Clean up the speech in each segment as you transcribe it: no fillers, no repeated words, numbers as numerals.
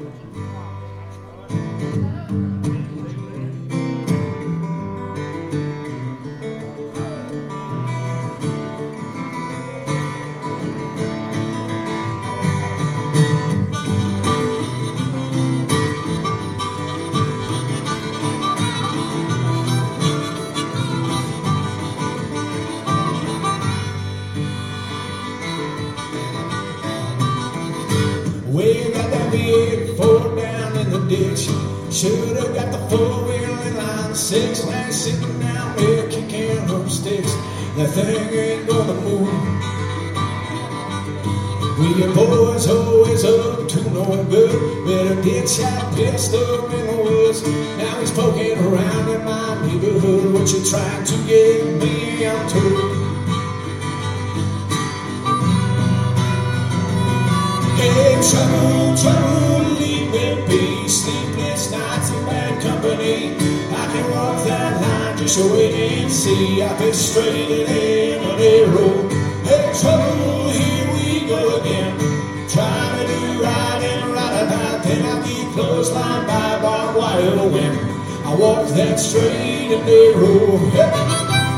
We got that V8 down in the ditch. Should've got the four-wheel in line 6. Now sitting down there kicking up sticks. That thing ain't gonna move. We boys always up to no good. Better ditch that pistol in the woods. Now he's poking around in my neighborhood. What you trying to get me onto? Hey, trouble, trouble, leave me be. Sleepless nights and bad company. I can walk that line, just wait and see. I've been straight in Emily Road. Hey, trouble, here we go again. Trying to do right and right about. Then I get clotheslined by barbed wire when I walk that straight in the road. Hey.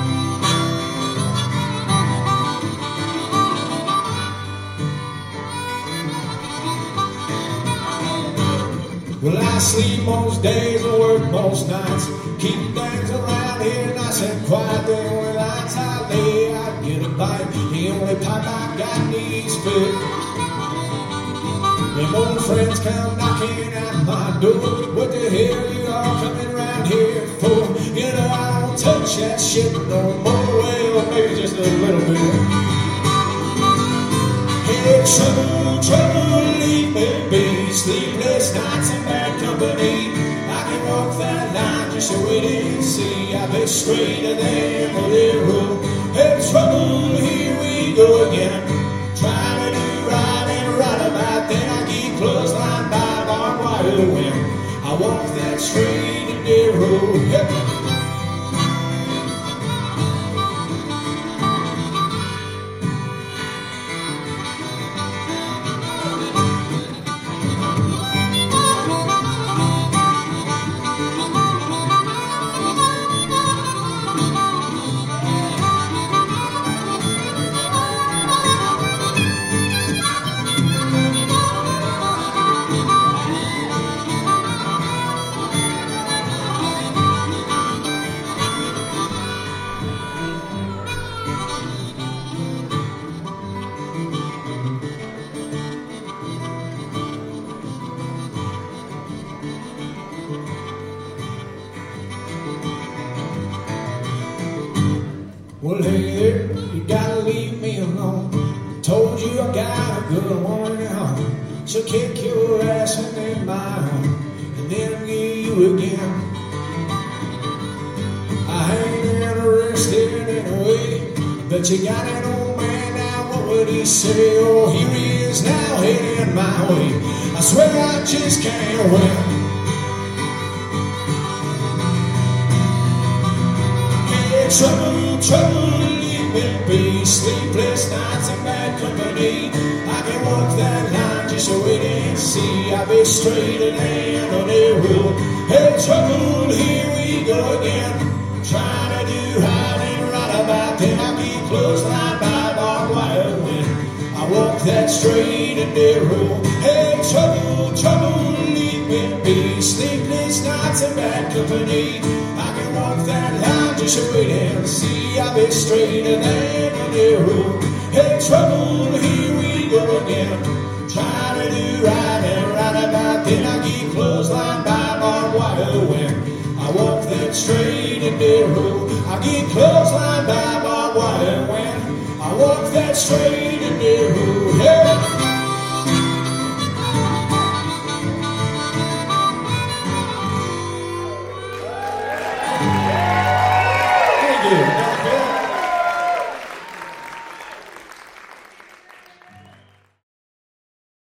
Well, I sleep most days and work most nights. Keep things around here nice and quiet. The only lights I lay, I get a bite. The only pipe I got needs fit. Them old friends come knocking at my door. What the hell you all coming around here for? You know I don't touch that shit no more. Well, maybe just a little bit. Hey, trouble, trouble, leave me be. Sleepless nights and bad company. I can walk that line just to wait and see. I've been straighter than the little. Hey, trouble, here we go again. Trying to do right and right about. Then I get clotheslined by barbed wire when I walk that straight and narrow. Hey. Well, hey there, you gotta leave me alone. Told you I got a good woman at home. She'll kick your ass and then mine, and then get you again. I ain't interested anyway, but you got an old man now, what would he say? Oh, here he is now heading my way. I swear I just can't win. Trouble, trouble, leave me be. Sleepless nights and bad company. I can walk that line just to wait and see. I'll be straighter than on the road. Hey, trouble, here we go again. Trying to do right and right about. Then I get clotheslined by barbed wire when I walk that straight and narrow. Hey, trouble, trouble, leave me be. Sleepless nights and bad company. I can walk that line just to wait and see. I'll be straighter than a narrow. Hey, trouble, here we go again. Trying to do right and right about. Then I get clotheslined by barbed wire when I walk that straight and narrow. I get clotheslined by barbed wire when I walk that straight and narrow. Hey.